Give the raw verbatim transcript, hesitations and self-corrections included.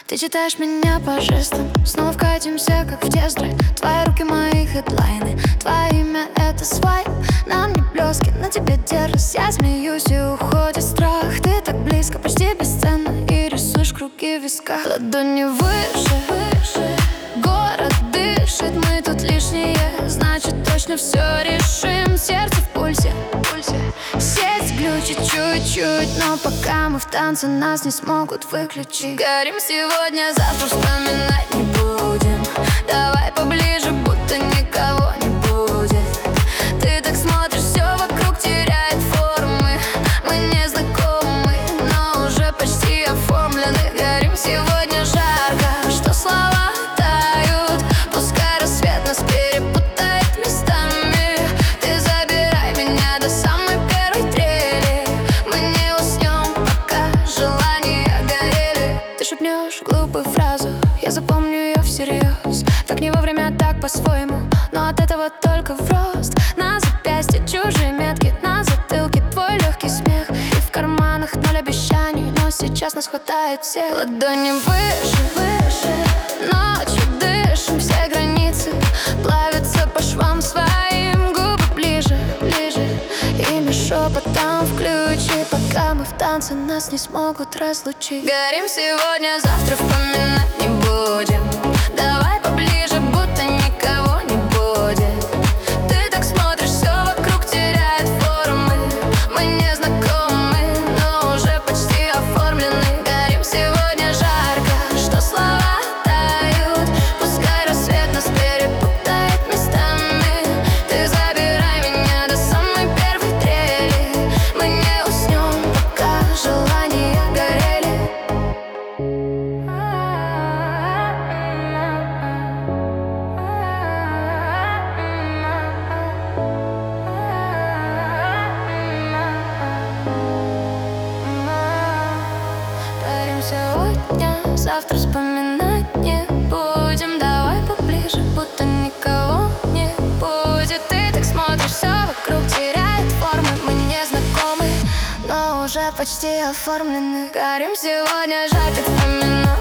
Ты читаешь меня по жестам, снова вкатимся, как в тестры. Твои руки мои хедлайны, твое имя это свайп. На мне блески, на тебе дерзость. Я смеюсь и уходит страх. Ты так близко, почти бесценно, и рисуешь круги в висках. Ладони выше, выше, город дышит, мы тут лишние, значит точно все решим. Сердце в пульсе, пульсе. Сеть глючит чуть-чуть, но пока мы в танце, нас не смогут выключить. Горим сегодня, завтра вспоминать не будем. Давай поближе, будто никого не будет. Ты так смотришь, все вокруг теряет формы. Мы не знакомы, но уже почти оформлены. Горим сегодня жарко, что слова тают. Пускай рассвет нас перепутает местами. Ты забирай меня до самой первой трели. Мы не уснем, пока желания горели. Ты шепнешь глупую фразу, я запомню ее всерьез. Так не вовремя, так по-своему, но от этого только в рост. На запястье чужие метки, на затылке твой легкий смех. И в карманах ноль обещаний, но сейчас нас хватает всех. Ладони выше, выше, ночью дышим, все границы плавятся по швам своим. Губы ближе, ближе, имя шепотом включи. Пока мы в танце, нас не смогут разлучить. Горим сегодня, завтра вспоминать не будем. Давай поближе, будто никого не будет. Ты так смотришь, все вокруг теряет формы. Мы не знакомы, но уже почти оформлены. Горим сегодня жарко, что слова тают. Пускай рассвет нас перепутает местами. Ты забирай меня до самой первой трели. Мы не уснем, пока желания горели. Горим сегодня, завтра вспоминать не будем. Давай поближе, будто никого не будет. Ты так смотришь, все вокруг теряет формы. Мы не знакомы, но уже почти оформлены. Горим сегодня, жарко вспоминать.